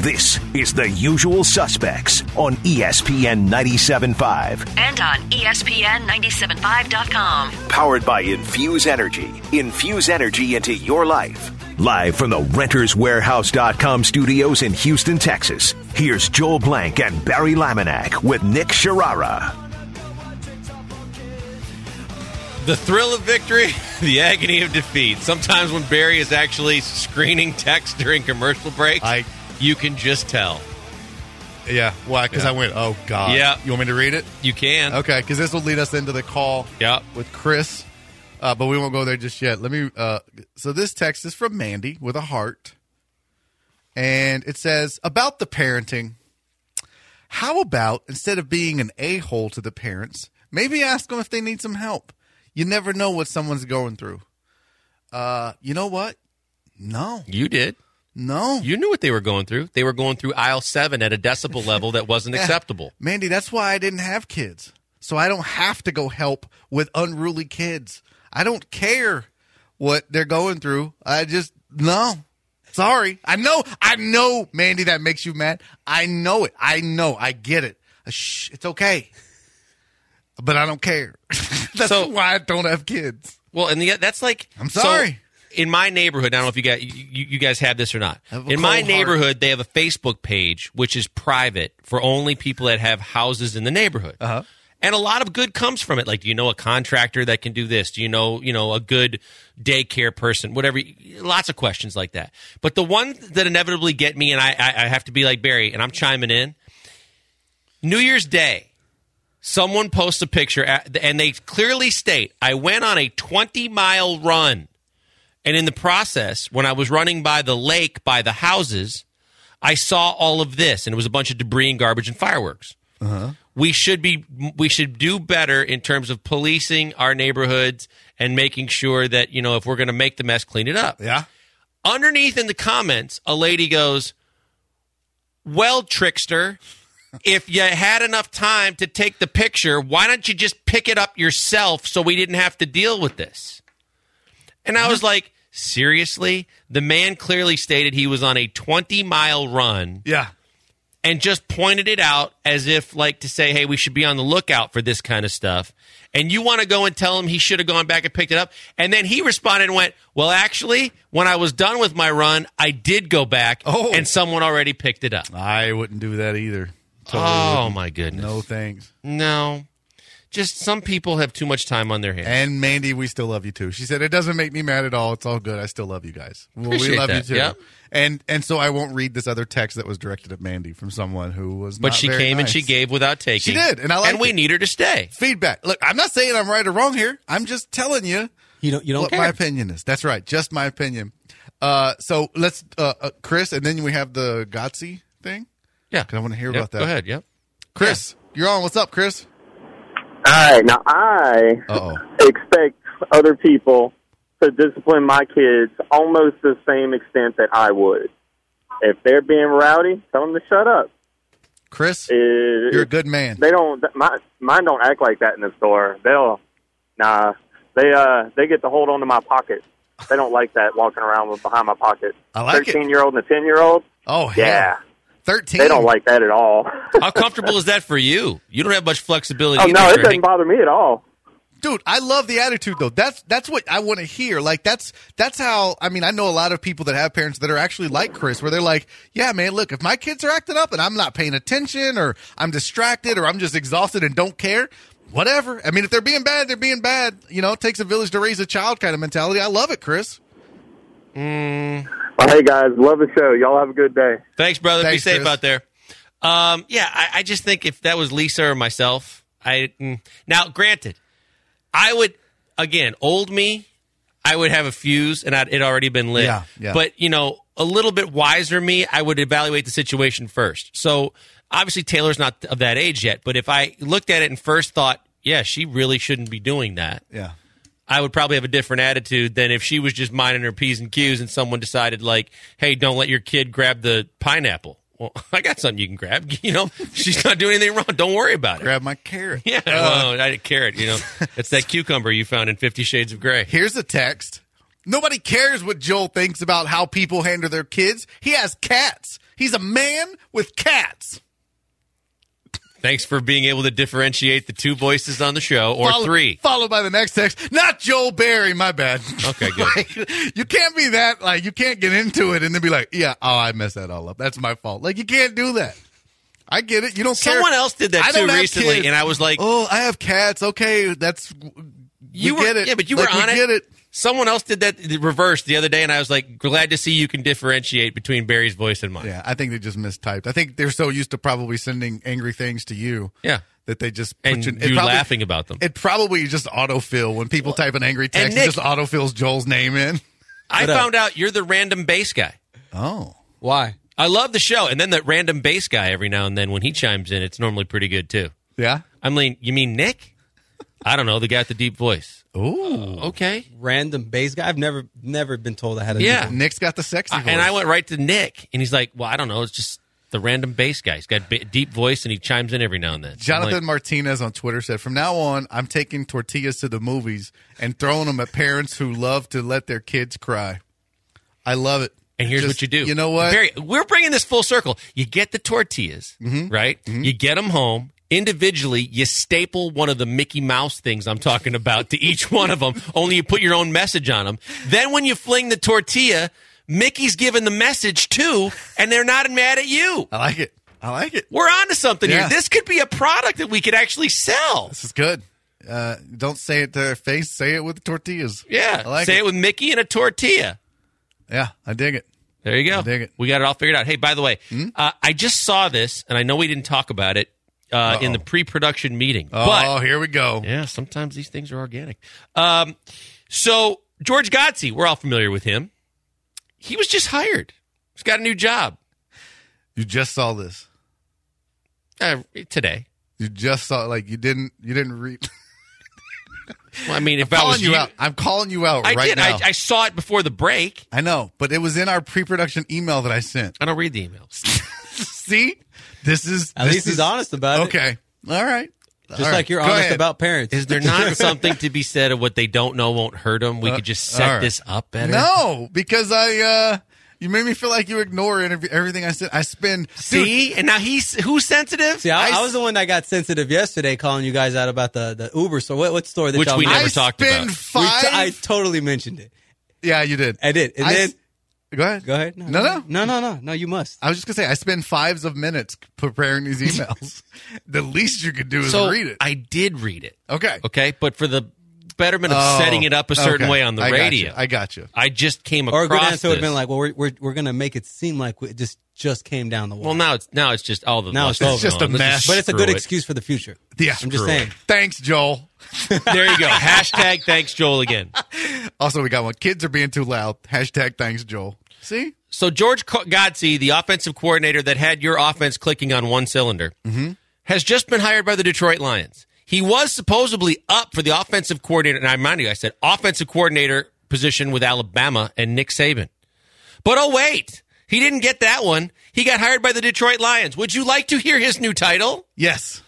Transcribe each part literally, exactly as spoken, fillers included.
This is The Usual Suspects on E S P N ninety-seven point five. And on E S P N ninety-seven point five dot com. Powered by Infuse Energy. Infuse energy into your life. Live from the Renters Warehouse dot com studios in Houston, Texas. Here's Joel Blank and Barry Laminack with Nick Sharara. The thrill of victory, the agony of defeat. Sometimes when Barry is actually screening text during commercial breaks, I, you can just tell. Yeah, why? Because yeah. I went, oh, God. Yeah. You want me to read it? You can. Okay, because this will lead us into the call yep. with Chris, uh, but we won't go there just yet. Let me. Uh, so this text is from Mandy with a heart, and it says, about the parenting, how about, instead of being an a-hole to the parents, maybe ask them if they need some help? You never know what someone's going through. Uh, you know what? No. You did. No. You knew what they were going through. They were going through aisle seven at a decibel level that wasn't yeah. acceptable. Mandy, that's why I didn't have kids. So I don't have to go help with unruly kids. I don't care what they're going through. I just, no. Sorry. I know, I know, Mandy, that makes you mad. I know it. I know. I get it. Shh, it's okay. But I don't care. That's so, why I don't have kids. Well, and the, that's like... I'm sorry. So in my neighborhood, I don't know if you guys, you, you guys have this or not. In my neighborhood, heart. They have a Facebook page, which is private for only people that have houses in the neighborhood. Uh-huh. And a lot of good comes from it. Like, do you know a contractor that can do this? Do you know, you know, a good daycare person? Whatever. Lots of questions like that. But the one that inevitably get me, and I, I, I have to be like Barry, and I'm chiming in, New Year's Day. Someone posts a picture, and they clearly state, I went on a twenty-mile run. And in the process, when I was running by the lake, by the houses, I saw all of this, and it was a bunch of debris and garbage and fireworks. Uh-huh. We should be, we should do better in terms of policing our neighborhoods and making sure that, you know, if we're going to make the mess, clean it up. Yeah. Underneath in the comments, a lady goes, well, trickster, if you had enough time to take the picture, why don't you just pick it up yourself so we didn't have to deal with this? And I was like, seriously? The man clearly stated he was on a twenty-mile run. Yeah. And just pointed it out as if, like, to say, hey, we should be on the lookout for this kind of stuff. And you want to go and tell him he should have gone back and picked it up? And then he responded and went, well, actually, when I was done with my run, I did go back, oh. and someone already picked it up. I wouldn't do that either. Totally oh, wouldn't. My goodness. No thanks. No. Just some people have too much time on their hands. And Mandy, we still love you too. She said, it doesn't make me mad at all. It's all good. I still love you guys. Well, Appreciate we love that. you too. Yep. And and so I won't read this other text that was directed at Mandy from someone who was But not she very came nice. and she gave without taking. She did, and I like And we it. need her to stay. Feedback. Look, I'm not saying I'm right or wrong here. I'm just telling you, you don't, you don't what care. my opinion is. That's right. Just my opinion. Uh, so let's, uh, uh, Chris, and then we have the Gotsy thing. Yeah. Because I want to hear yep. about that. Go ahead. Yep. Chris, yeah. You're on. What's up, Chris? All right. Now, I Uh-oh. expect other people to discipline my kids almost the same extent that I would. If they're being rowdy, tell them to shut up. Chris, it, you're a good man. They don't. My, mine don't act like that in the store. They'll, nah. They uh they get to hold on to my pocket. They don't like that walking around with behind my pocket. I like it. Thirteen year old and a ten year old. Oh yeah. Thirteen. They don't like that at all. How comfortable is that for you? You don't have much flexibility. Oh no, either, it doesn't Hank. bother me at all. Dude, I love the attitude though. That's that's what I want to hear. Like that's that's how I mean, I know a lot of people that have parents that are actually like Chris, where they're like, yeah, man, look, if my kids are acting up and I'm not paying attention or I'm distracted or I'm just exhausted and don't care, whatever. I mean, if they're being bad, they're being bad. You know, it takes a village to raise a child kind of mentality. I love it, Chris. Mm. Well, hey guys, love the show. Y'all have a good day. Thanks, brother. Thanks, Be safe Chris. out there. Um, yeah, I, I just think if that was Lisa or myself, I mm. now granted, I would again old me, I would have a fuse and I'd, it already been lit. Yeah, yeah. But you know, a little bit wiser me, I would evaluate the situation first. So obviously Taylor's not of that age yet, but if I looked at it and first thought, yeah, she really shouldn't be doing that. Yeah. I would probably have a different attitude than if she was just minding her P's and Q's and someone decided like, hey, don't let your kid grab the pineapple. Well, I got something you can grab. You know, she's not doing anything wrong. Don't worry about it. Grab my carrot. Yeah, Uh, well, I did carrot, you know. It's that cucumber you found in Fifty Shades of Grey. Here's a text. Nobody cares what Joel thinks about how people handle their kids. He has cats. He's a man with cats. Thanks for being able to differentiate the two voices on the show, or Follow- three. Followed by the next text. Not Joel Berry, my bad. Okay, good. Like, you can't be that, like, you can't get into it and then be like, yeah, oh, I messed that all up. That's my fault. Like, you can't do that. I get it. You don't care. Someone else did that I too don't have recently, kids. and I was like, oh, I have cats. Okay, that's, you we were, get it. Yeah, but you Like, were on we it. get it. Someone else did that the reverse the other day, and I was like, glad to see you can differentiate between Barry's voice and mine. Yeah, I think they just mistyped. I think they're so used to probably sending angry things to you. Yeah. That they just put And you, you it probably, laughing about them. It probably just autofill when people type an angry text. Nick- it just autofills Joel's name in. I What up? found out you're the random bass guy. Oh, Why? I love the show, and then the random bass guy every now and then when he chimes in, it's normally pretty good too. yeah. I mean, you mean Nick? I don't know, the guy with the deep voice. Ooh, Okay. Random bass guy? I've never never been told I had a Yeah. Nick's got the sexy I- voice. and I went right to Nick, and he's like, well, I don't know, it's just the random bass guy. He's got a deep voice, and he chimes in every now and then. Jonathan I'm like, Martinez on Twitter said, "From now on, I'm taking tortillas to the movies and throwing them at parents who love to let their kids cry. I love it. and here's Just- what you do. You know what? Barry, we're bringing this full circle. You get the tortillas, Mm-hmm. right? You get them home. Individually, you staple one of the Mickey Mouse things I'm talking about to each one of them, only you put your own message on them. Then when you fling the tortilla, Mickey's giving the message too, and they're not mad at you. I like it. I like it. We're on to something Yeah. here. This could be a product that we could actually sell. This is good. Uh, don't say it to their face. Say it with the tortillas. Yeah. I like Say it. it with Mickey and a tortilla. Yeah, I dig it. There you go. I dig it. We got it all figured out. Hey, by the way, Hmm? uh, I just saw this, and I know we didn't talk about it uh, in the pre-production meeting. Oh, but here we go. yeah, sometimes these things are organic. Um, so George Godsey, we're all familiar with him. He was just hired. He's got a new job You just saw this. uh, today. You just saw like you didn't. You didn't read. Well, I mean, if I'm I calling was you you, out. I'm calling you out I right did. now. I, I saw it before the break. I know, but it was in our pre-production email that I sent. I don't read the emails. See, this is At this least is, he's honest about it. Okay, all right. Just All right. like you're Go honest ahead. about parents. Is there not something to be said of what they don't know won't hurt them? We Uh, could just all set right. this up better. No, because I uh you made me feel like you ignore interview, everything I said. I spend See, and now he's who's sensitive. See, I, I I was the one that got sensitive yesterday calling you guys out about the, the Uber store. What, what store that Which y'all we mentioned? never I talked spend about. We five. t- I totally mentioned it. yeah, you did. I did. And I then, s- go ahead. go ahead. No, no. No, no, no. No, you must. I was just gonna say I spend fives of minutes preparing these emails. The least you could do is So read it. I did read it. okay. Okay, but for the betterment of Oh, setting it up a certain okay. way on the I got radio, you. I got you. I just came Or a across good answer would have this. been like, well, we're, we're, we're going to make it seem like it just, just came down the wall. well, now it's now it's just all the Now lust it's is over. just a gone. Let's mess. but it's a screw good it. excuse for the future. Yeah, I'm just screw saying. it. Thanks, Joel. There you go. Hashtag thanks Joel again. Also, we got one. Kids are being too loud. Hashtag thanks, Joel. See? So George Co- Godsey, the offensive coordinator that had your offense clicking on one cylinder, Mm-hmm. has just been hired by the Detroit Lions. He was supposedly up for the offensive coordinator, and I remind you, I said offensive coordinator position with Alabama and Nick Saban. But oh wait, he didn't get that one. He got hired by the Detroit Lions. Would you like to hear his new title? Yes.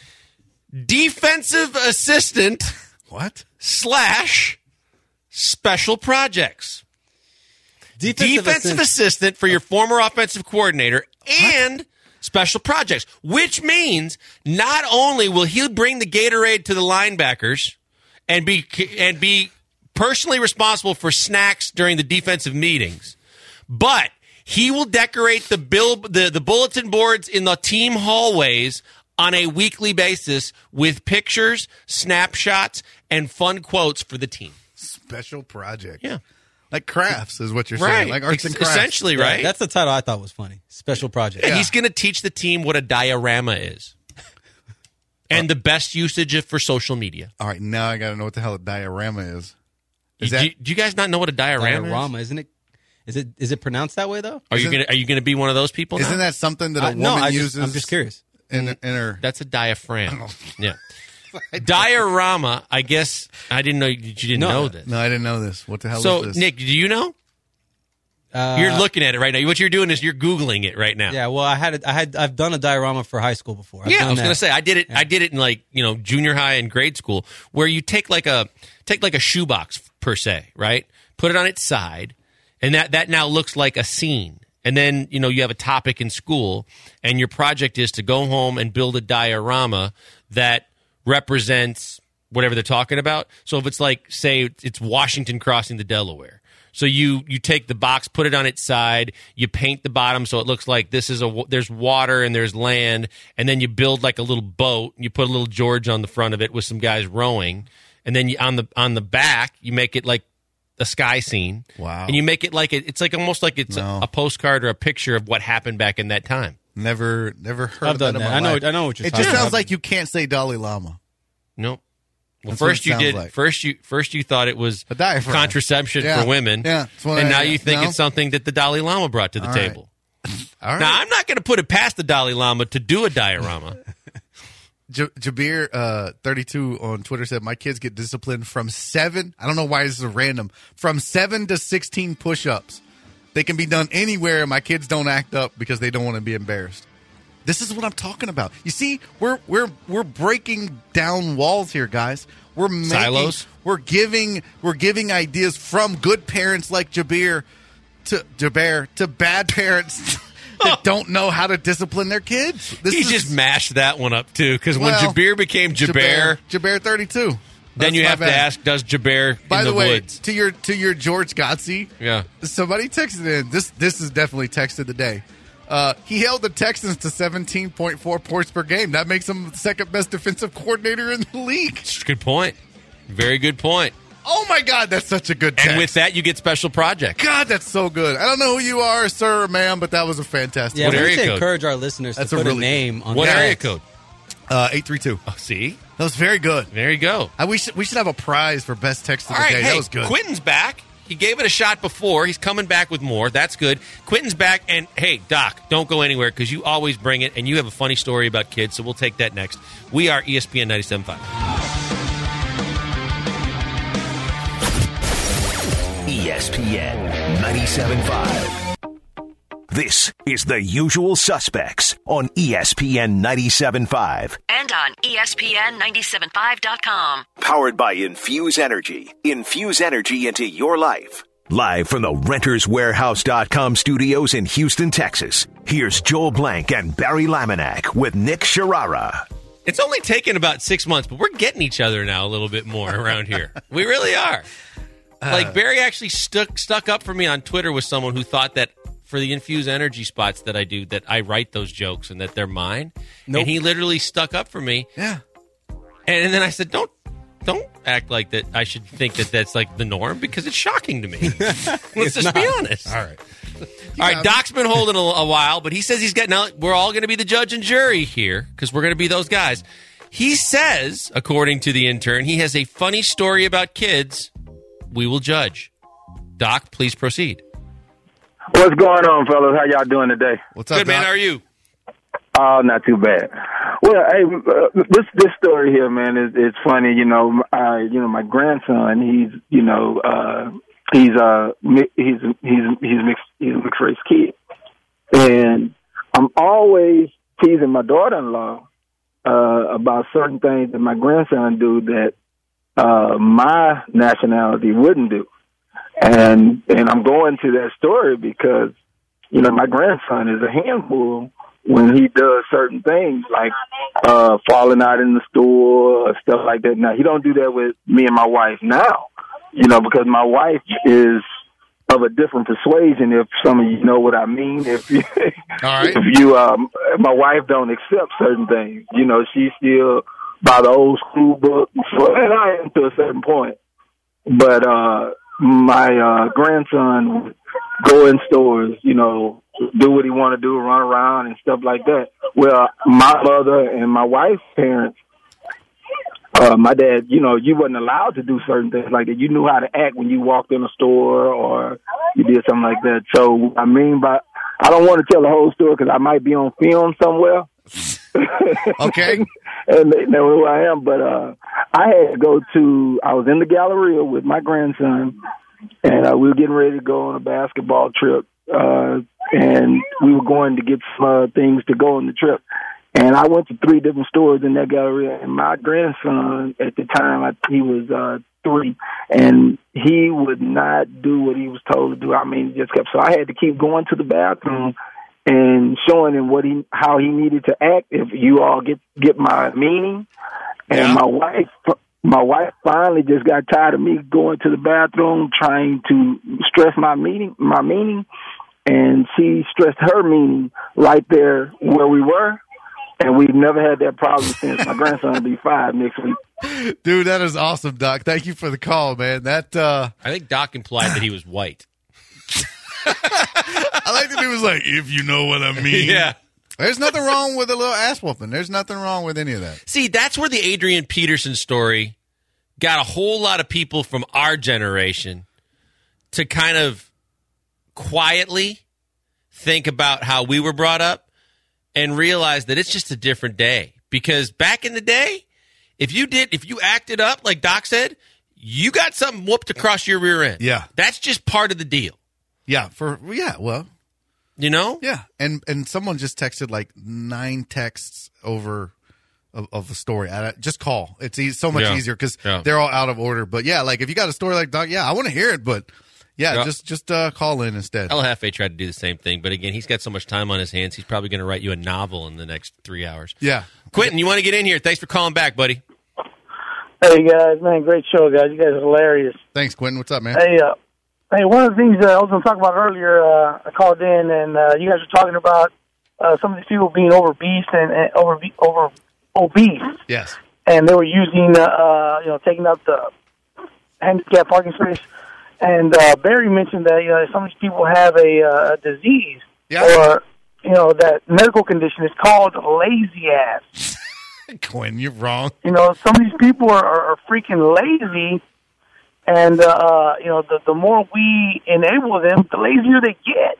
Defensive assistant What? slash special projects. Defensive, Defensive assist- assistant for your former offensive coordinator and special projects, which means not only will he bring the Gatorade to the linebackers and be and be personally responsible for snacks during the defensive meetings, but he will decorate the bill the, the bulletin boards in the team hallways on a weekly basis with pictures, snapshots, and fun quotes for the team. Special project. Yeah. Like crafts is what you're Right. saying. Like arts and Ex- crafts. essentially, Yeah, right? That's the title I thought was funny. Special project. And he's going to teach the team what a diorama is and the best usage of, for social media. All right, now I got to know what the hell a diorama is. Is do, that you, do you guys not know what a diorama, Diorama, isn't it? Is it is it pronounced that way though? is? Are you isn't- going to are you going to be one of those people? now? isn't that something that a Uh, woman no, I uses? just, I'm just curious. In, in her. That's a diaphragm. Yeah. Diorama, I guess I didn't know you didn't No. know this. No, I didn't know this. What the hell So, is this? Nick, do you know? Uh, You're looking at it right now. What you're doing is you're Googling it right now. Yeah, well, I had a, I had I've done a diorama for high school before. I've Yeah, done I was that. going to say I did it. I did it in like you know junior high and grade school, where you take like a take like a shoebox per se, right? Put it on its side, and that that now looks like a scene. and then, you know, you have a topic in school, and your project is to go home and build a diorama that represents whatever they're talking about. So if it's like, say, it's Washington crossing the Delaware. So you you take the box, put it on its side, you paint the bottom so it looks like this is a there's water and there's land, and then you build like a little boat. You put a little George on the front of it with some guys rowing, and then you, on the on the back you make it like a sky scene. Wow! And you make it like it, it's like almost like it's no. a, a postcard or a picture of what happened back in that time. Never, never heard I've of done that. that. In my I know. life. I know what you're It talking just about. sounds like you can't say Dalai Lama. Nope. Well, That's what first it you sounds did. like. First you first you thought it was A diaphragm. contraception Yeah. for women, Yeah. That's what and I- now you think no? it's something that the Dalai Lama brought to the All right. table. All right. Now I'm not going to put it past the Dalai Lama to do a diorama. J- Jabir uh, thirty-two on Twitter said, my kids get disciplined from seven. I don't know why this is random. From seven to sixteen push-ups. They can be done anywhere. My kids don't act up because they don't want to be embarrassed. This is what I'm talking about. You see, we're we're we're breaking down walls here, guys. We're making, Silos? We're giving we're giving ideas from good parents like Jabir to Jabir to bad parents that don't know how to discipline their kids. This He is, just mashed that one up too, because Well, when Jabir became Jabir, Jabir thirty-two. then That's you my have to bad. ask, does Jabir By in the, the, way, woods? to your to your George Godsey, Yeah. somebody texted in. This this is definitely text of the day. Uh, he held the Texans to seventeen point four points per game. That makes him the second best defensive coordinator in the league. Good point. Very good point. Oh my God, that's such a good text. And with that, you get special project. God, that's so good. I don't know who you are, sir or ma'am, but that was a fantastic. Yeah, What we area need to code? encourage our listeners That's to a put a, really- name on What the area text. code? Uh, eight three two. Oh, see, That was very good. there you go. I, we should we should have a prize for best text of All the right, day. hey, that was good. Quentin's back. He gave it a shot before. He's coming back with more. That's good. Quentin's back. And, hey, Doc, don't go anywhere because you always bring it, and you have a funny story about kids, so we'll take that next. We are E S P N ninety-seven point five. E S P N ninety-seven point five. This is The Usual Suspects on E S P N ninety-seven point five. And on E S P N ninety-seven point five dot com. Powered by Infuse Energy. Infuse energy into your life. Live from the Renters Warehouse dot com studios in Houston, Texas. Here's Joel Blank and Barry Laminack with Nick Sharara. It's only taken about six months, but we're getting each other now a little bit more around here. We really are. Like, Barry actually stuck stuck up for me on Twitter with someone who thought that for the Infuse Energy spots that I do, that I write those jokes and that they're mine. Nope. And he literally stuck up for me. Yeah. And, and then I said, don't don't act like that. I should think that that's like the norm because it's shocking to me. Let's just be honest. All right. All right, Doc's been holding a, a while, but he says he's got now. We're all going to be the judge and jury here because we're going to be those guys. He says, according to the intern, he has a funny story about kids. We will judge. Doc, please proceed. What's going on, fellas? How y'all doing today? What's up, Good, man. Doc? How are you? Oh, not too bad. Well, hey, uh, this this story here, man, is it's funny. You know, uh, you know, my grandson, he's, you know, uh, he's uh, mi- he's he's he's mixed he's a mixed race kid, and I'm always teasing my daughter-in-law uh, about certain things that my grandson do that uh, my nationality wouldn't do. And and I'm going to that story because, you know, my grandson is a handful when he does certain things like uh, falling out in the store or stuff like that. Now, he don't do that with me and my wife now, you know, because my wife is of a different persuasion, if some of you know what I mean. If you, All right. if you um, my wife don't accept certain things, you know, she's still by the old school book, and I am to a certain point. But uh, my uh, grandson would go in stores, you know, do what he want to do, run around and stuff like that. Well, my mother and my wife's parents, uh, my dad, you know, you wasn't allowed to do certain things like that. You knew how to act when you walked in a store or you did something like that. So, I mean, by, I don't want to tell the whole story because I might be on film somewhere. Okay. And they know who I am, but uh, I had to go to, I was in the Galleria with my grandson, and uh, we were getting ready to go on a basketball trip, uh, and we were going to get some uh, things to go on the trip. And I went to three different stores in that Galleria, and my grandson, at the time, I, he was uh, three, and he would not do what he was told to do. I mean, he just kept. So I had to keep going to the bathroom and showing him what he, how he needed to act. If you all get get my meaning, and Yeah. my wife, my wife finally just got tired of me going to the bathroom trying to stress my meaning, my meaning, and she stressed her meaning right there where we were, and we've never had that problem since. My grandson will be five next week. Dude, that is awesome, Doc. Thank you for the call, man. That uh, I think Doc implied that he was white. I like that he was like, if you know what I mean. Yeah. There's nothing wrong with a little ass whooping. There's nothing wrong with any of that. See, that's where the Adrian Peterson story got a whole lot of people from our generation to kind of quietly think about how we were brought up and realize that it's just a different day. Because back in the day, if you did, if you acted up, like Doc said, you got something whooped across your rear end. Yeah. That's just part of the deal. Yeah, for yeah, well, You know? yeah, and and someone just texted like nine texts over of, of the story. I, just call. It's e- so much Yeah. easier because Yeah. they're all out of order. But yeah, like if you got a story like Doc, yeah, I want to hear it. But yeah, Yeah. just just uh, call in instead. El Jefe tried to do the same thing, but again, he's got so much time on his hands, he's probably going to write you a novel in the next three hours. Yeah, Quentin, you want to get in here? Thanks for calling back, buddy. Hey guys, man, great show, guys. You guys are hilarious. thanks, Quentin. What's up, man? Hey, uh, hey, one of the things uh, I was going to talk about earlier, uh, I called in and uh, you guys were talking about uh, some of these people being over obese and, and over over obese, Yes. and they were using, uh, uh, you know, taking out the handicap parking space. And uh, Barry mentioned that you know some of these people have a, uh, a disease Yeah. or you know that medical condition is called lazy ass. Quentin, you're wrong. You know, some of these people are, are, are freaking lazy, and, uh, you know, the, the more we enable them, the lazier they get.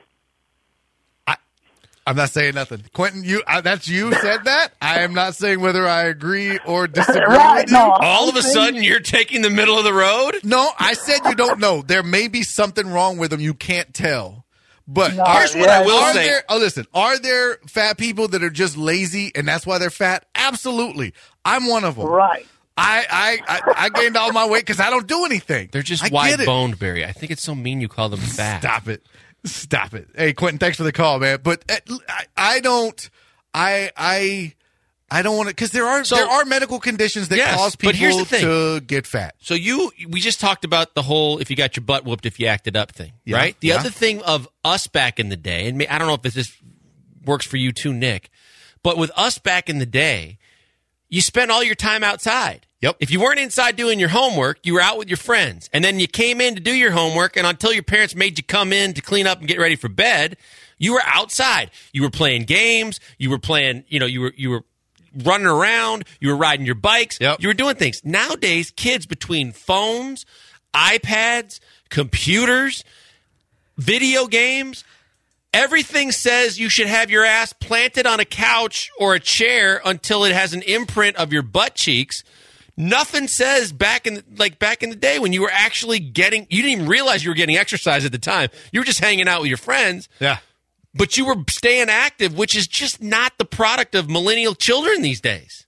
I'm not saying nothing. Quentin, you uh, that's you said that. I am not saying whether I agree or disagree Right, with you. no. All of a saying- sudden, you're taking the middle of the road? No, I said you don't know. There may be something wrong with them. You can't tell. But No, Here's what I will are say. there, oh, listen, are there fat people that are just lazy and that's why they're fat? Absolutely. I'm one of them. Right. I, I, I, I gained all my weight because I don't do anything. They're just I get wide it. boned, Barry. I think it's so mean you call them fat. Stop it. Stop it. Hey, Quentin, thanks for the call, man. But uh, I, I don't, I, I, I don't want to, because there are So- there are medical conditions that Yes, cause but here's people the thing. to get fat. So you, we just talked about the whole if you got your butt whooped if you acted up thing, Yeah, right? The yeah. other thing of us back in the day, and I don't know if this is, works for you too, Nick, but with us back in the day, you spent all your time outside. Yep. If you weren't inside doing your homework, you were out with your friends. And then you came in to do your homework, and until your parents made you come in to clean up and get ready for bed, you were outside. You were playing games, you were playing, you know, you were you were running around, you were riding your bikes, Yep. you were doing things. Nowadays, kids between phones, iPads, computers, video games, everything says you should have your ass planted on a couch or a chair until it has an imprint of your butt cheeks. Nothing says back in like back in the day when you were actually getting, you didn't even realize you were getting exercise at the time. You were just hanging out with your friends, Yeah. but you were staying active, which is just not the product of millennial children these days.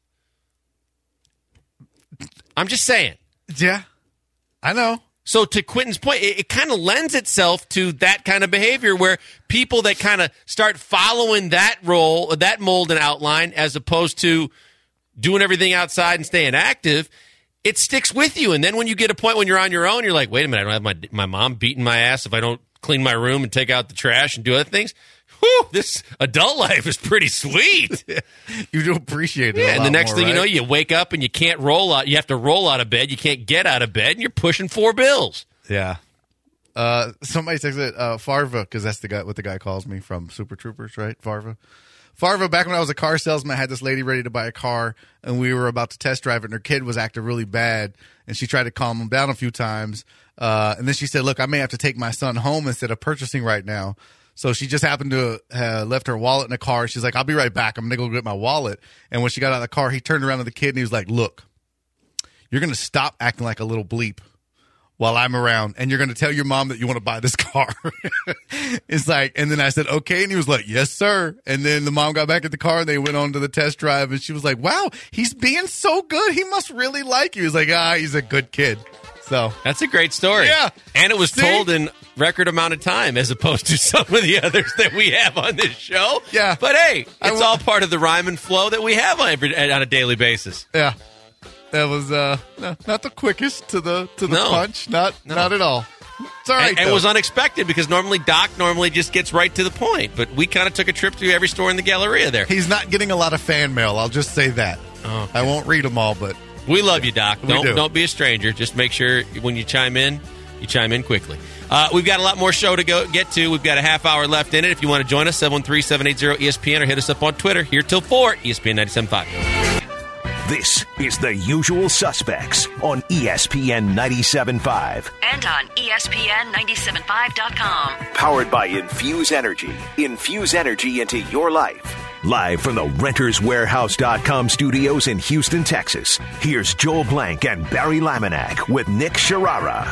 I'm just saying. Yeah. I know. So to Quentin's point, it, it kind of lends itself to that kind of behavior where people that kind of start following that role, that mold and outline, as opposed to doing everything outside and staying active, it sticks with you. And then when you get a point when you're on your own, you're like, wait a minute, I don't have my my mom beating my ass if I don't clean my room and take out the trash and do other things. Whew, this adult life is pretty sweet. You do appreciate it. a Yeah, and the lot next more, thing you know, right? you wake up and you can't roll out. You have to roll out of bed. You can't get out of bed, and you're pushing four bills. Yeah. Uh, somebody texted uh, Farva, because that's the guy what the guy calls me from Super Troopers, right? Farva. Farva, back when I was a car salesman, I had this lady ready to buy a car, and we were about to test drive it, and her kid was acting really bad, and she tried to calm him down a few times. Uh, and then she said, look, I may have to take my son home instead of purchasing right now. So she just happened to have left her wallet in the car. She's like, I'll be right back. I'm going to go get my wallet. And when she got out of the car, he turned around to the kid, and he was like, look, you're going to stop acting like a little bleep while I'm around, and you're going to tell your mom that you want to buy this car. It's like, and then I said, okay. And he was like, yes, sir. And then the mom got back in the car, and they went on to the test drive, and she was like, wow, he's being so good. He must really like you. He's like, ah, he's a good kid. So though. That's a great story. Yeah. And it was See? told in record amount of time as opposed to some of the others that we have on this show. Yeah. But hey, it's I w- all part of the rhyme and flow that we have on, every, on a daily basis. Yeah, that was uh, no, not the quickest to the to the No. punch. Not No. not at all. It's all right. And, and it though. was unexpected because normally Doc normally just gets right to the point. But we kind of took a trip through every store in the Galleria there. He's not getting a lot of fan mail. I'll just say that. Oh, I won't read them all, but We love you, Doc. We Don't do. don't be a stranger. Just make sure when you chime in, you chime in quickly. Uh, we've got a lot more show to go get to. We've got a half hour left in it. If you want to join us, seven one three, seven eight zero, E S P N or hit us up on Twitter. Here till four, E S P N ninety-seven point five. This is The Usual Suspects on E S P N ninety-seven point five. And on E S P N ninety-seven point five dot com. Powered by Infuse Energy. Infuse energy into your life. Live from the Renters Warehouse dot com studios in Houston, Texas. Here's Joel Blank and Barry Laminack with Nick Sharara.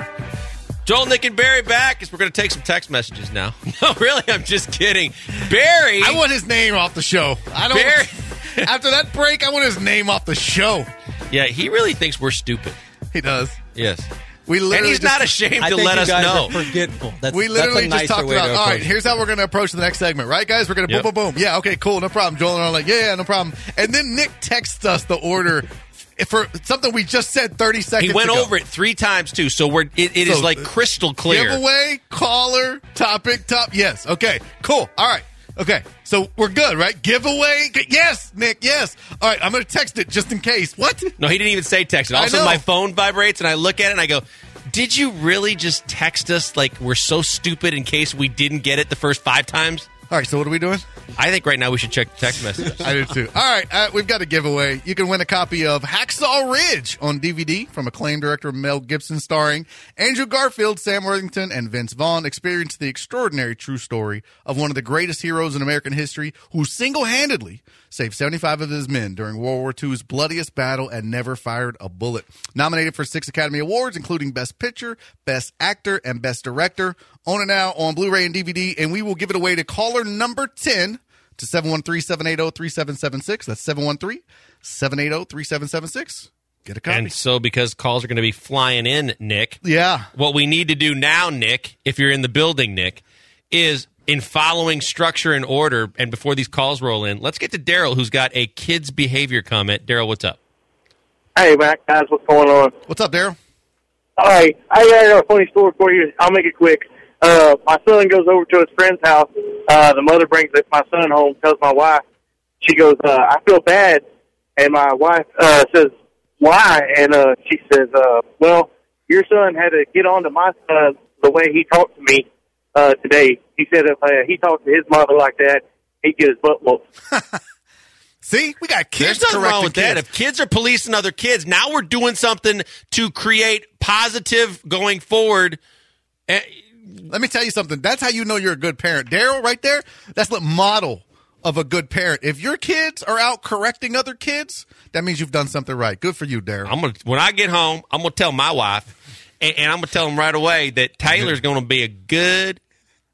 Joel, Nick, and Barry back as we're going to take some text messages now. No, really, I'm just kidding. Barry. I want his name off the show. I don't. Barry. After that break, I want his name off the show. Yeah, he really thinks we're stupid. He does. Yes. We literally And he's just, not ashamed I to think let you us guys know. are forgetful. That's, We literally that's a just nicer talked way about, to all right, approach it. here's how we're going to approach the next segment, right, guys? We're going to Yep. boom, boom, boom. Yeah, okay, cool, no problem. Joel and I are like, yeah, yeah, no problem. And then Nick texts us the order for something we just said thirty seconds He went ago. over it three times, too, so we're it, it is So, like crystal clear. Giveaway, caller, topic, top. Yes. Okay. Cool. All right. Okay. So we're good, right? Giveaway. Yes, Nick. Yes. All right. I'm going to text it just in case. What? No, he didn't even say text it. All I of a sudden, know. my phone vibrates, and I look at it, and I go, did you really just text us like we're so stupid in case we didn't get it the first five times? All right. So what are we doing? I think right now we should check the text messages. I do too. All right, uh, we've got a giveaway. You can win a copy of Hacksaw Ridge on D V D from acclaimed director Mel Gibson, starring Andrew Garfield, Sam Worthington, and Vince Vaughn. Experience the extraordinary true story of one of the greatest heroes in American history who single-handedly saved seventy-five of his men during World War Two's bloodiest battle and never fired a bullet. Nominated for six Academy Awards, including Best Picture, Best Actor, and Best Director. Own it now on Blu-ray and D V D, and we will give it away to caller number ten to seven one three, seven eight zero, three seven seven six. That's seven one three, seven eight zero, three seven seven six. Get a copy. And so because calls are going to be flying in, Nick, yeah. what we need to do now, Nick, if you're in the building, Nick, is in following structure and order, and before these calls roll in, let's get to Daryl, who's got a kid's behavior comment. Daryl, what's up? Hey, Mac, guys, what's going on? What's up, Daryl? All right, I got a funny story for you. I'll make it quick. Uh, my son goes over to his friend's house. Uh, the mother brings my son home, tells my wife. She goes, uh, I feel bad. And my wife uh, says, why? And uh, she says, uh, well, your son had to get on to my son the way he talked to me uh, today. He said if uh, he talked to his mother like that, he'd get his butt whooped. See, we got kids There's nothing wrong correcting with that. kids. If kids are policing other kids, now we're doing something to create positive going forward. Eh, Let me tell you something. That's how you know you're a good parent. Daryl, right there, that's the model of a good parent. If your kids are out correcting other kids, that means you've done something right. Good for you, Daryl. I'm gonna when I get home, I'm gonna tell my wife, and, and I'm gonna tell them right away that Taylor's gonna be a good,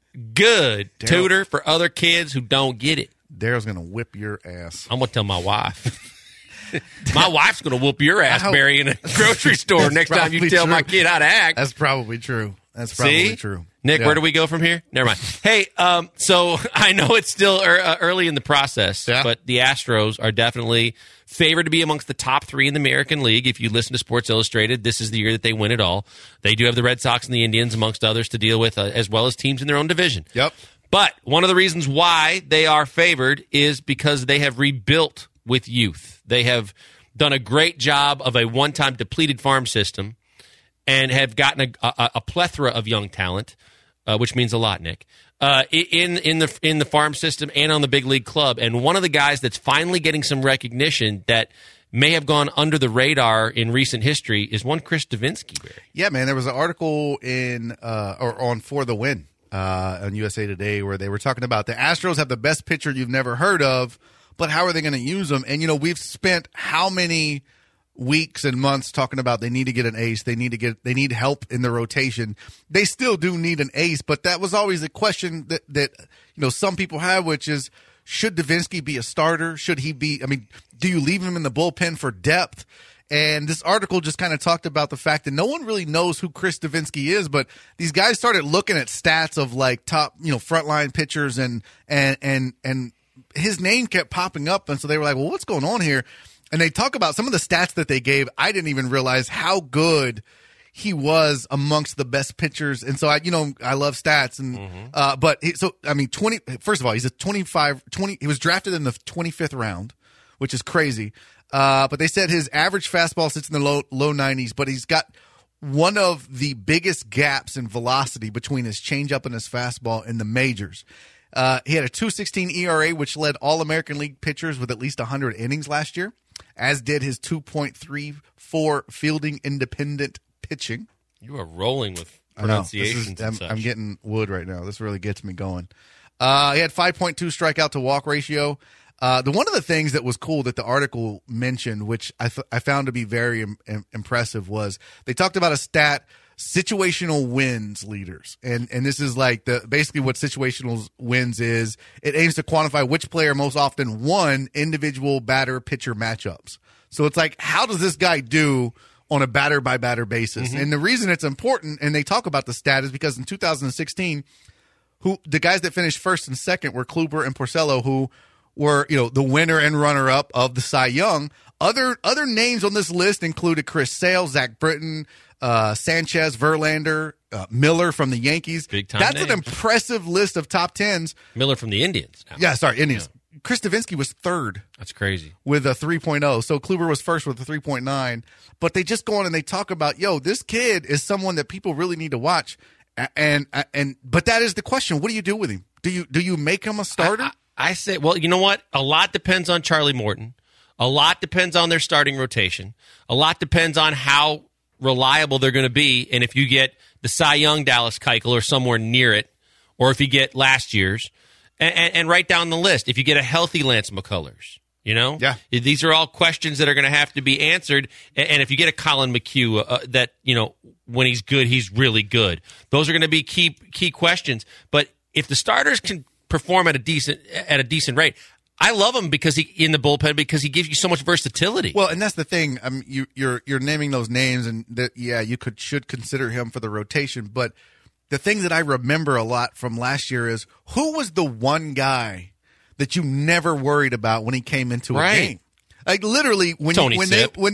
good Daryl. tutor for other kids who don't get it. Daryl's going to whip your ass. I'm gonna tell my wife. My wife's gonna whoop your ass, I hope- Barry, in a grocery store That's next time you probably tell true. my kid how to act. That's probably true. That's probably See? true. Nick, Yeah. where do we go from here? Never mind. Hey, um, so I know it's still er, uh, early in the process, Yeah. but the Astros are definitely favored to be amongst the top three in the American League. If you listen to Sports Illustrated, this is the year that they win it all. They do have the Red Sox and the Indians, amongst others, to deal with, uh, as well as teams in their own division. Yep. But one of the reasons why they are favored is because they have rebuilt with youth. They have done a great job of a one-time depleted farm system and have gotten a, a, a plethora of young talent, uh, which means a lot, Nick, uh, in in the in the farm system and on the big league club. And one of the guys that's finally getting some recognition that may have gone under the radar in recent history is one Chris Davinsky. Barry. Yeah, man. There was an article in uh, or on For the Win uh, on U S A Today where they were talking about the Astros have the best pitcher you've never heard of, but how are they going to use them? And you know, we've spent how many weeks and months talking about they need to get an ace, they need to get they need help in the rotation. They still do need an ace, but that was always a question that that you know some people have, which is should Davinsky be a starter? Should he be? I mean, do you leave him in the bullpen for depth? And this article just kind of talked about the fact that no one really knows who Chris Devenski is, but these guys started looking at stats of like top, you know, frontline pitchers, and and and and his name kept popping up, and so they were like, well, what's going on here? And they talk about some of the stats that they gave. I didn't even realize how good he was amongst the best pitchers. And so I, you know, I love stats, and mm-hmm. uh, but he, so I mean, twenty. First of all, he's a twenty-five, twenty. He was drafted in the twenty-fifth round, which is crazy. Uh, but they said his average fastball sits in the low low nineties, but he's got one of the biggest gaps in velocity between his changeup and his fastball in the majors. Uh, he had a two sixteen E R A, which led all American League pitchers with at least one hundred innings last year, as did his two point three four fielding independent pitching. You are rolling with pronunciations. Is, I'm, and such. I'm getting wood right now. This really gets me going. Uh, he had five point two strikeout to walk ratio. Uh, the one of the things that was cool that the article mentioned, which I, th- I found to be very im- im- impressive, was they talked about a stat, situational wins leaders. And and this is like the basically what situational wins is. It aims to quantify which player most often won individual batter-pitcher matchups. So it's like, how does this guy do on a batter-by-batter basis? Mm-hmm. And the reason it's important, and they talk about the stat, is because in two thousand sixteen, who the guys that finished first and second were Kluber and Porcello, who were, you know, the winner and runner-up of the Cy Young. Other other names on this list included Chris Sale, Zach Britton, uh, Sanchez, Verlander, uh, Miller from the Yankees. Big time That's names. an impressive list of top tens. Miller from the Indians. Now. Yeah, sorry, Indians. Yeah. Chris Devenski was third. That's crazy. With a three point oh. So Kluber was first with a three point nine. But they just go on and they talk about, yo, this kid is someone that people really need to watch. And and, and but that is the question. What do you do with him? Do you do you make him a starter? I, I, I say, well, you know what? A lot depends on Charlie Morton. A lot depends on their starting rotation. A lot depends on how reliable they're going to be, and if you get the Cy Young Dallas Keuchel or somewhere near it, or if you get last year's, and, and, and right down the list, if you get a healthy Lance McCullers, you know? Yeah. These are all questions that are going to have to be answered, and, and if you get a Colin McHugh uh, that, you know, when he's good, he's really good. Those are going to be key key questions, but if the starters can perform at a decent at a decent rate, I love him because he in the bullpen because he gives you so much versatility. Well, and that's the thing. I mean, you, you're you're naming those names, and that yeah, you could should consider him for the rotation. But the thing that I remember a lot from last year is who was the one guy that you never worried about when he came into right. a game? Like literally when Tony you, when Sipp. they when.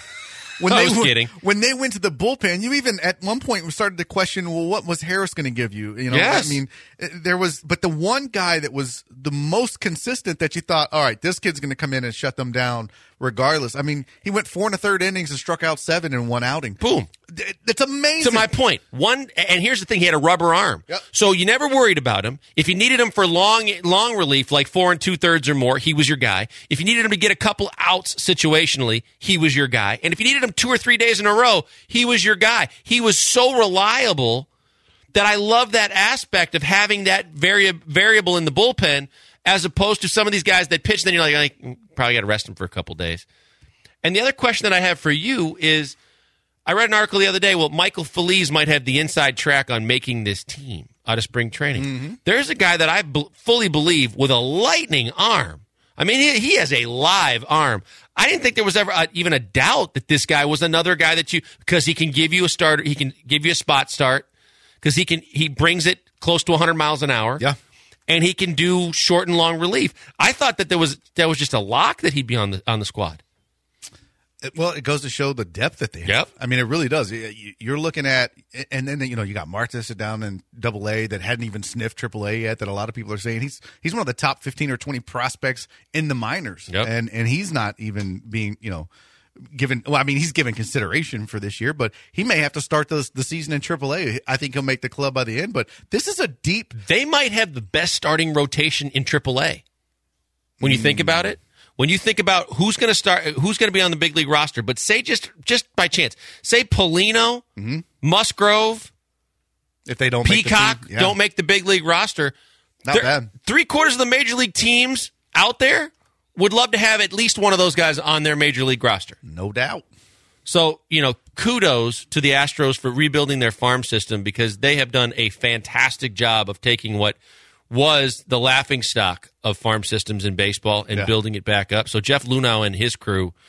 When I they was were, kidding. When they went to the bullpen, you even at one point started to question, well, what was Harris going to give you? You know, yes. I mean, there was, but the one guy that was the most consistent that you thought, all right, this kid's going to come in and shut them down regardless. I mean, he went four and a third innings and struck out seven in one outing. Boom. That's amazing. To my point, one, and here's the thing: he had a rubber arm, yep. so you never worried about him. If you needed him for long, long relief, like four and two thirds or more, he was your guy. If you needed him to get a couple outs situationally, he was your guy. And if you needed him two or three days in a row, he was your guy. He was so reliable that I love that aspect of having that vari- variable in the bullpen, as opposed to some of these guys that pitch. Then you're like, like probably got to rest him for a couple days. And the other question that I have for you is, I read an article the other day, well, Michael Feliz might have the inside track on making this team out of spring training. Mm-hmm. There's a guy that I b- fully believe with a lightning arm. I mean, he, he has a live arm. I didn't think there was ever a, even a doubt that this guy was another guy that you, because he can give you a starter, he can give you a spot start, because he can he brings it close to one hundred miles an hour. Yeah. And he can do short and long relief. I thought that there was that was just a lock that he'd be on the on the squad. Well, it goes to show the depth that they have. Yep. I mean, it really does. You're looking at, and then, you know, you got Martis down in double A that hadn't even sniffed triple A yet, that a lot of people are saying he's he's one of the top fifteen or twenty prospects in the minors. Yep. And and he's not even being, you know, given, well, I mean, he's given consideration for this year, but he may have to start the, the season in triple A. I think he'll make the club by the end, but this is a deep. They might have the best starting rotation in triple A when you mm. think about it. When you think about who's going to start, who's going to be on the big league roster, but say just just by chance, say Polino, mm-hmm. Musgrove, if they don't Peacock make the team, yeah. don't make the big league roster, not bad. Three quarters of the major league teams out there would love to have at least one of those guys on their major league roster. No doubt. So, you know, kudos to the Astros for rebuilding their farm system, because they have done a fantastic job of taking what was the laughingstock of farm systems in baseball and yeah. building it back up. So Jeff Lunau and his crew,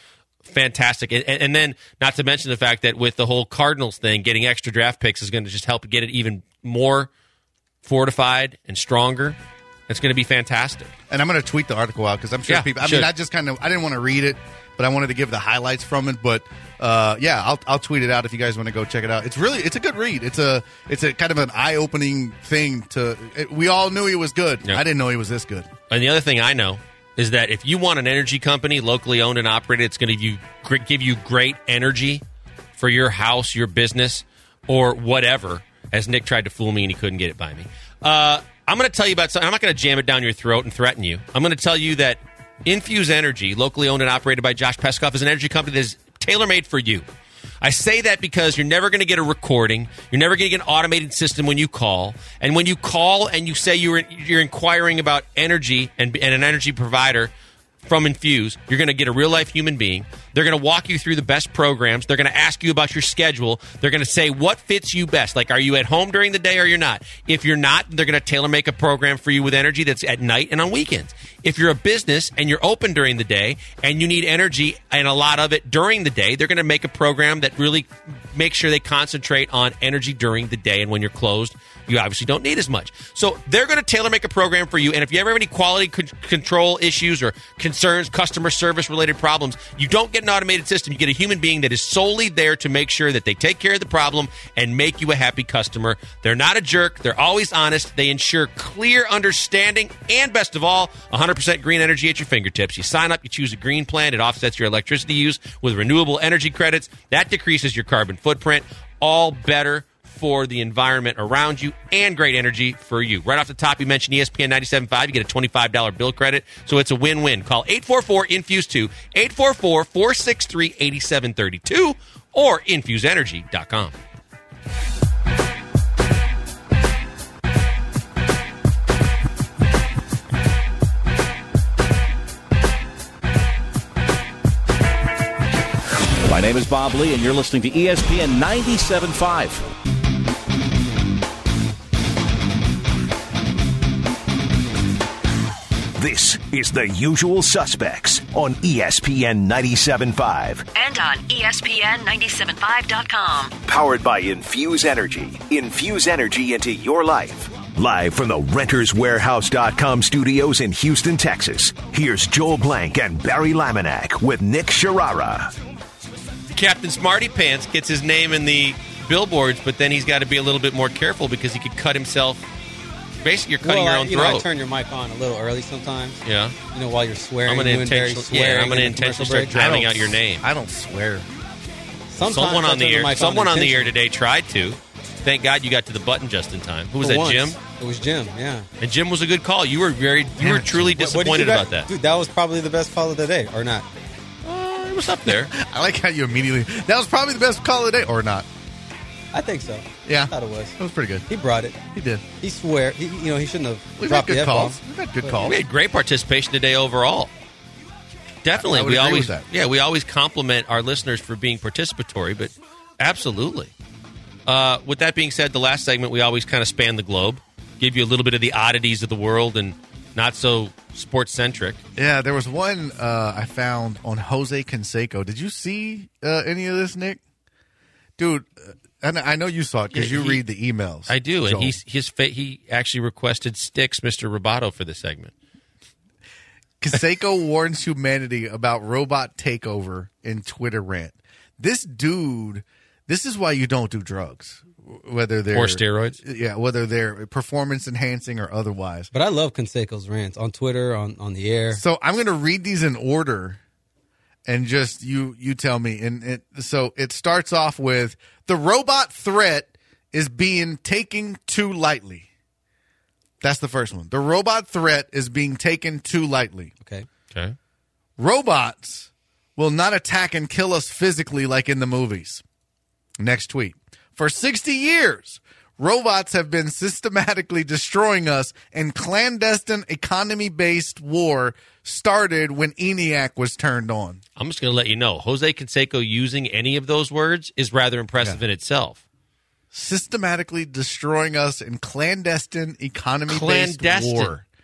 fantastic. And, and then, not to mention the fact that with the whole Cardinals thing, getting extra draft picks is going to just help get it even more fortified and stronger. It's going to be fantastic. And I'm going to tweet the article out because I'm sure Yeah, people. I should. mean, I just kind of I didn't want to read it, but I wanted to give the highlights from it. But uh, yeah, I'll I'll tweet it out if you guys want to go check it out. It's really it's a good read. It's a it's a kind of an eye opening thing to. It, we all knew he was good. Yeah. I didn't know he was this good. And the other thing I know is that if you want an energy company locally owned and operated, it's going to give you gr- give you great energy for your house, your business, or whatever. As Nick tried to fool me and he couldn't get it by me. Uh, I'm going to tell you about something. I'm not going to jam it down your throat and threaten you. I'm going to tell you that Infuse Energy, locally owned and operated by Josh Peskoff, is an energy company that is tailor-made for you. I say that because you're never going to get a recording. You're never going to get an automated system when you call. And when you call and you say you're you're inquiring about energy and, and an energy provider from Infuse, you're going to get a real-life human being. They're going to walk you through the best programs. They're going to ask you about your schedule. They're going to say what fits you best. Like, are you at home during the day or you're not? If you're not, they're going to tailor-make a program for you with energy that's at night and on weekends. If you're a business and you're open during the day and you need energy and a lot of it during the day, they're going to make a program that really makes sure they concentrate on energy during the day. And when you're closed, you obviously don't need as much. So they're going to tailor-make a program for you. And if you ever have any quality c- control issues or concerns, customer service-related problems, you don't get an automated system. You get a human being that is solely there to make sure that they take care of the problem and make you a happy customer. They're not a jerk. They're always honest. They ensure clear understanding and, best of all, one hundred percent green energy at your fingertips. You sign up, you choose a green plan. It offsets your electricity use with renewable energy credits. That decreases your carbon footprint. All better for the environment around you and great energy for you. Right off the top, you mentioned E S P N ninety-seven point five. You get a twenty-five dollars bill credit, so it's a win-win. Call eight four four I N F U S E two, eight four four, four six three, eight seven three two, or infuse energy dot com. My name is Bob Lee, and you're listening to E S P N ninety-seven point five. This is The Usual Suspects on E S P N ninety-seven point five. And on E S P N ninety-seven point five dot com. Powered by Infuse Energy. Infuse energy into your life. Live from the Renters Warehouse dot com studios in Houston, Texas. Here's Joel Blank and Barry Laminack with Nick Sharara. Captain Smarty Pants gets his name in the billboards, but then he's got to be a little bit more careful because he could cut himself. Basically, you're cutting well, your own I, you throat. know, I turn your mic on a little early sometimes. Yeah. You know, while you're swearing. I'm going to intentionally intentionally, yeah, I'm going to intentionally start drowning out your name. I don't swear. Sometimes someone I on the turn air, mic someone on the air intentionally. today tried to. Thank God you got to the button just in time. Who was For that, once. Jim? It was Jim, yeah. And Jim was a good call. You were very, you were truly What- what did you disappointed guys- about that. Dude, that was probably the best call of the day, or not? Uh, it was up there. I like how you immediately. That was probably the best call of the day, or not? I think so. Yeah, I thought it was. It was pretty good. He brought it. He did. He swear. He, you know, he shouldn't have We've had dropped good the F-bomb. calls. We've had good calls. We had great participation today overall. Definitely, I would we agree always, with that. yeah, we always compliment our listeners for being participatory, but absolutely. Uh, with that being said, the last segment we always kind of span the globe, give you a little bit of the oddities of the world and not so sports centric. Yeah, there was one uh, I found on Jose Canseco. Did you see uh, any of this, Nick? Dude, uh, and I know you saw it because Yeah, you he- read the emails. I do, and Joel. he's his fa- he actually requested Sticks, Mister Roboto, for the segment. Canseco warns humanity about robot takeover in Twitter rant. This dude, this is why you don't do drugs, whether they're Or steroids. Yeah, whether they're performance enhancing or otherwise. But I love Canseco's rants on Twitter, on, on the air. So I'm going to read these in order, and just you you tell me. And it, so it starts off with the robot threat is being taken too lightly. That's the first one. The robot threat is being taken too lightly. Okay. Okay. Robots will not attack and kill us physically like in the movies. Next tweet. For sixty years, robots have been systematically destroying us, and clandestine economy-based war started when ENIAC was turned on. I'm just going to let you know, Jose Canseco using any of those words is rather impressive Yeah. in itself. Systematically destroying us in clandestine economy-based Clandestine. war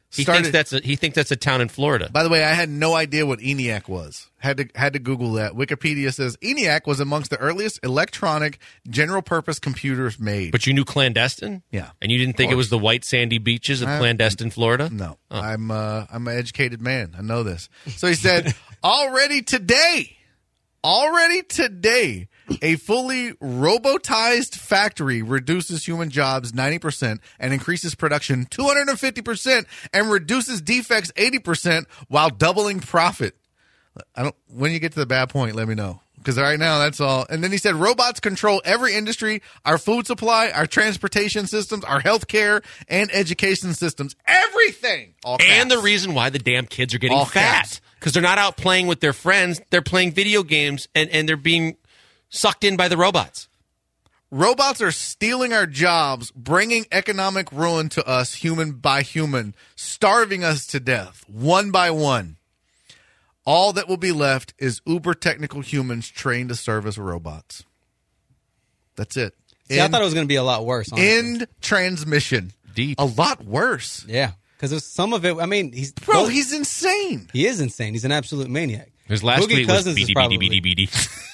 He started, thinks that's a, he thinks that's a town in Florida. By the way, I had no idea what ENIAC was. Had to had to Google that. Wikipedia says ENIAC was amongst the earliest electronic general-purpose computers made. But you knew clandestine? Yeah. And you didn't think it was the white sandy beaches of I- clandestine Florida? No, I'm uh, I'm an educated man. I know this. So he said, already today, already today, a fully robotized factory reduces human jobs ninety percent and increases production two hundred fifty percent and reduces defects eighty percent while doubling profit. I don't. When you get to the bad point, let me know. Because right now, that's all. And then he said, robots control every industry, our food supply, our transportation systems, our healthcare, and education systems. Everything. All caps. And the reason why the damn kids are getting All fat. caps. Because they're not out playing with their friends. They're playing video games, and, and they're being sucked in by the robots. Robots are stealing our jobs, bringing economic ruin to us, human by human, starving us to death, one by one. All that will be left is uber technical humans trained to serve as robots. That's it. See, end, I thought it was going to be a lot worse. Honestly. End transmission. Deep. A lot worse. Yeah, because some of it. I mean, he's Bro, well, he's insane. he is insane. He's an absolute maniac. His last Boogie tweet was Cousins beady, is beady, probably- beady, beady.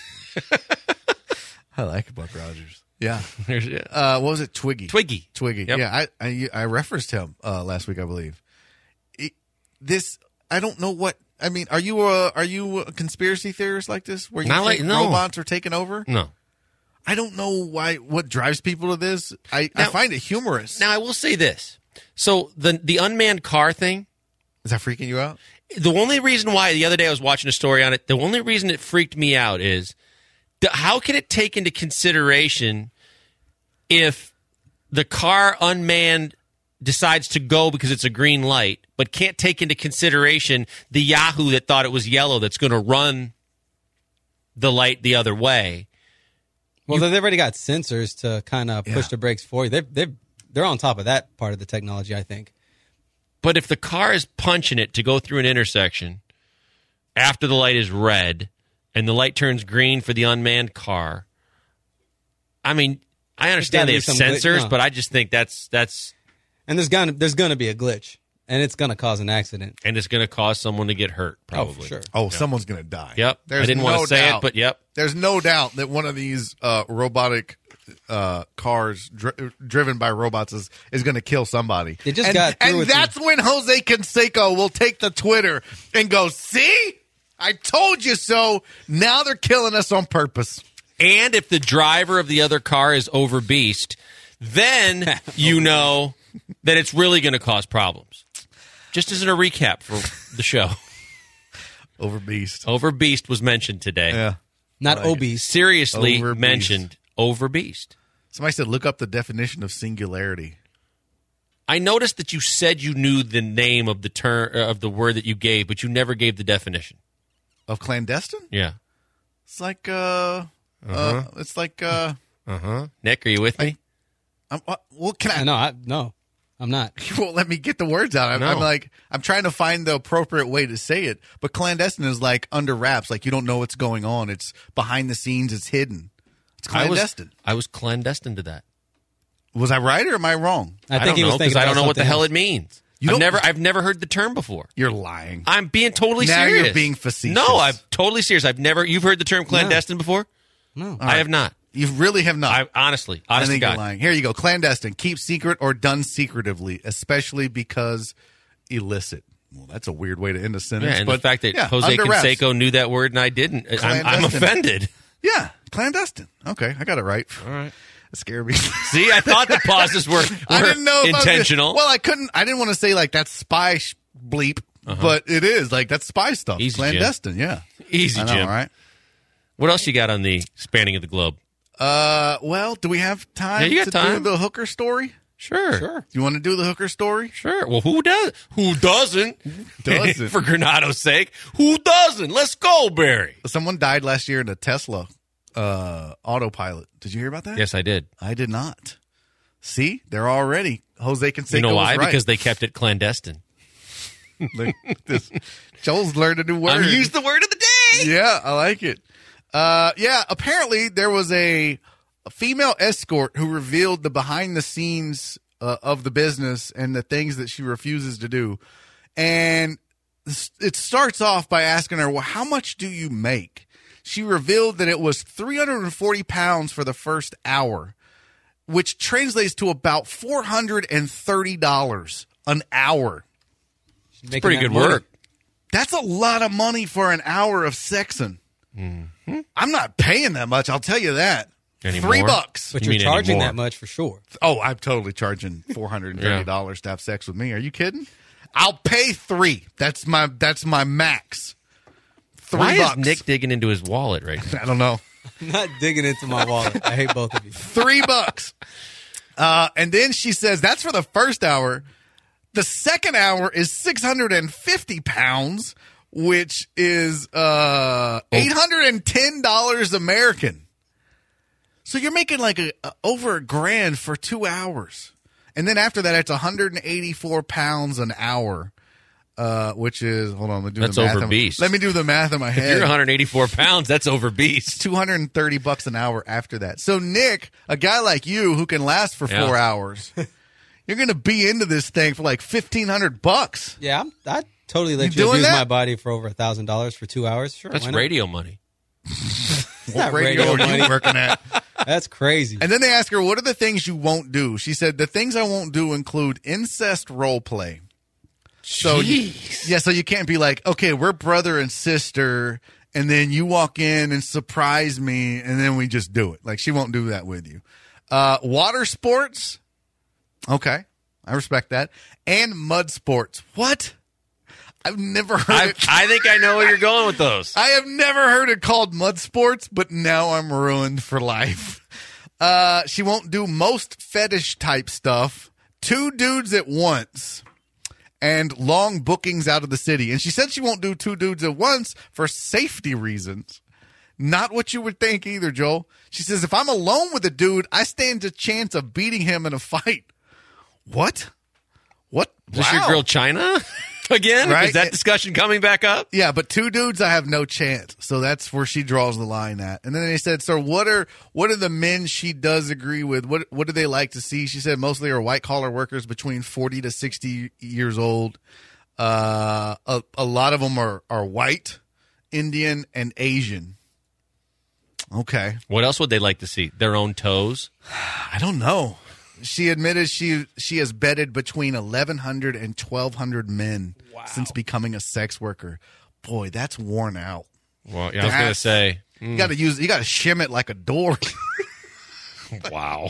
I like Buck Rogers. Yeah. There's- yeah. Uh, what was it? Twiggy. Twiggy. Twiggy. Yep. Yeah, I, I I referenced him uh, last week, I believe. It- this I don't know what. I mean, are you a are you a conspiracy theorist like this, where you Not think like- no. robots are taking over? No. I don't know why. What drives people to this? I, I Now- find it humorous. Now, I will say this. So the the unmanned car thing, Is that freaking you out? the only reason why, the other day I was watching a story on it, the only reason it freaked me out is the, how can it take into consideration if the car unmanned decides to go because it's a green light, but can't take into consideration the Yahoo that thought it was yellow that's going to run the light the other way. Well, they've already got sensors to kind of push Yeah. the brakes for you. They've, they've, they're on top of that part of the technology, I think. But if the car is punching it to go through an intersection after the light is red and the light turns green for the unmanned car, I mean, I understand gotta they be have some glitch, sensors, no. but I just think that's that's And there's gonna there's gonna be a glitch, and it's gonna cause an accident. and it's going to cause someone to get hurt. Probably. Oh, for sure. Oh, someone's gonna die. Yep. There's I didn't no want to say doubt. it, but yep. There's no doubt that one of these uh, robotic uh, cars dri- driven by robots is, is going to kill somebody. They just and, got through and with that's when Jose Canseco will take the Twitter and go, "See, I told you so." Now they're killing us on purpose. And if the driver of the other car is over beast, then you know that it's really going to cause problems. Just as a recap for the show. Over beast. Over beast was mentioned today. Yeah. Not like it. obese. Seriously Over beast. mentioned over beast. Somebody said, "Look up the definition of singularity." I noticed that you said you knew the name of the term uh, of the word that you gave, but you never gave the definition. Of clandestine? Yeah. It's like, uh, uh it's like, uh, Uh huh. Nick, are you with me? I'm, uh, well, can I? I know. I, no, I'm not. You won't let me get the words out. I'm, No. I'm like, I'm trying to find the appropriate way to say it. But clandestine is like under wraps, like you don't know what's going on. It's behind the scenes. It's hidden. It's I was, clandestine. I was clandestine to that. Was, I right or am I wrong? I, think don't he was know thinking. because I about don't know what the something hell else. it means. You I've don't- never, I've never heard the term before. You're lying. I'm being totally Now serious. you're being facetious. No, I'm totally serious. I've never. You've heard the term clandestine before? No. I have not. You really have not. I honestly, I honest to think you're God. lying. Here you go. Clandestine. Keep secret or done secretively, especially because illicit. Well, that's a weird way to end a sentence. Yeah, and but the fact that yeah, Jose under wraps. Canseco knew that word and I didn't, I'm, I'm Clandestine. offended. Yeah, clandestine. Okay, I got it right. All right. That scared me. See, I thought the pauses were, were I didn't know if I was- intentional. well, I couldn't. I didn't want to say like that's spy sh- bleep, but it is like that's spy stuff. Easy, clandestine. Yeah, Easy, I know, Jim. all right. What else you got on the spanning of the globe? Uh, well, do we have time Yeah, you got to time. do the hooker story? Sure. Sure. You want to do the hooker story? Sure. Well, who does? Who doesn't? doesn't? For Granado's sake, who doesn't? Let's go, Barry. Someone died last year in a Tesla uh, autopilot. Did you hear about that? Yes, I did. I did not. See, they're already Jose Canseco. You know was why? right. Because they kept it clandestine. Look at this. Joel's learned a new word. I'm used the word of the day. Yeah, I like it. Uh, yeah, apparently there was a, a female escort who revealed the behind the scenes uh, of the business and the things that she refuses to do. And it starts off by asking her, well, how much do you make? She revealed that it was three hundred forty pounds for the first hour, which translates to about four hundred thirty dollars an hour. It's pretty good money. work. That's a lot of money for an hour of sexing. Mm-hmm. I'm not paying that much, I'll tell you that. Any Three more? bucks. But You you're mean charging anymore? that much for sure. Oh, I'm totally charging four hundred thirty dollars to have sex with me. Are you kidding? I'll pay three. That's my that's my max. Three Why bucks. is Nick digging into his wallet right now? I don't know. I'm not digging into my wallet. I hate both of you. Three bucks. Uh, and then she says that's for the first hour. The second hour is six hundred fifty pounds, which is uh, eight hundred ten dollars American. So you're making like a, a over a grand for two hours. And then after that, it's one hundred eighty-four pounds an hour, uh, which is, hold on, let me do That's the math. over in- beast. Let me do the math in my If head. you're one hundred eighty-four pounds, that's over beast. two hundred thirty bucks an hour after that. So Nick, a guy like you who can last for Yeah. four hours, you're going to be into this thing for like fifteen hundred bucks. Yeah, I'm, I totally let You you, doing abuse that? my body for over a thousand dollars for two hours. Sure, That's why not? radio money. It's not What radio radio are you money. working at? That's crazy. And then they ask her, what are the things you won't do? She said, the things I won't do include incest role play. So, you, yeah, so you can't be like, okay, we're brother and sister, and then you walk in and surprise me, and then we just do it. Like, she won't do that with you. Uh, water sports. Okay. I respect that. And mud sports. What? I've never heard I, it. I think I know where you're going with those. I have never heard it called mud sports, but now I'm ruined for life. Uh, she won't do most fetish type stuff, two dudes at once, and long bookings out of the city. And she said she won't do two dudes at once for safety reasons. Not what you would think either, Joel. She says, if I'm alone with a dude, I stand a chance of beating him in a fight. What? What? Is this Wow. your girl China again? Right? Is that discussion coming back up? Yeah, but two dudes, I have no chance. So that's where she draws the line at. And then they said, so what are what are the men she does agree with? What what do they like to see? She said mostly are white collar workers between forty to sixty years old. Uh, a, a lot of them are, are white, Indian, and Asian. Okay. What else would they like to see? Their own toes? I don't know. She admitted she she has bedded between eleven hundred and twelve hundred men since becoming a sex worker. Boy, that's worn out. Well, yeah, I was going to That's- say. You got to use you got to shim it like a door. Wow.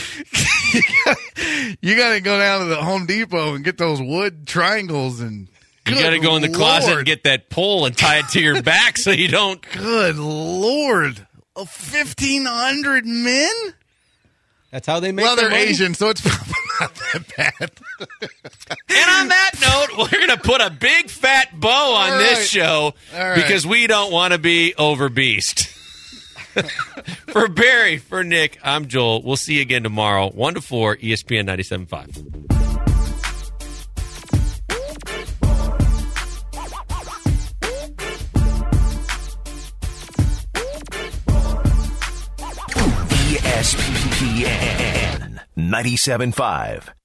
You got to go down to the Home Depot and get those wood triangles and You got to go in the closet and get that pole and tie it to your back so you don't. Good Lord. Oh, fifteen hundred men? That's how they make Well, their they're money. Asian, so it's probably not that bad. And on that note, we're going to put a big fat bow on All this right. show All right. because we don't want to be over beast. For Barry, for Nick, I'm Joel. We'll see you again tomorrow, one to four, E S P N ninety-seven point five. E S P N ninety-seven point five.